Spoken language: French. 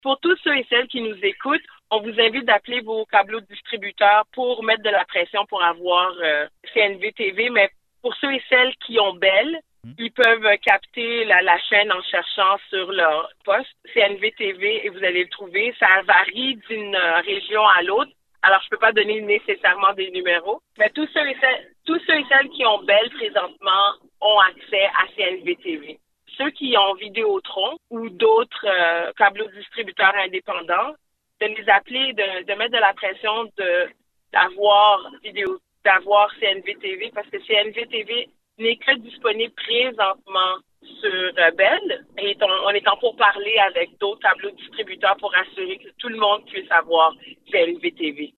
Pour tous ceux et celles qui nous écoutent, on vous invite d'appeler vos câbleaux distributeurs pour mettre de la pression pour avoir CNV TV. Mais pour ceux et celles qui ont Bell, ils peuvent capter la chaîne en cherchant sur leur poste CNV TV et vous allez le trouver. Ça varie d'une région à l'autre. Alors, je peux pas donner nécessairement des numéros. Mais tous ceux et celles qui ont Bell présentement ont accès à CNV TV. Ceux qui ont Vidéotron ou d'autres câbleaux distributeurs indépendants, de les appeler, de mettre de la pression d'avoir CNV TV parce que CNV TV n'est que disponible présentement sur Bell et on est en pourparlers avec d'autres câbleaux distributeurs pour assurer que tout le monde puisse avoir CNV TV.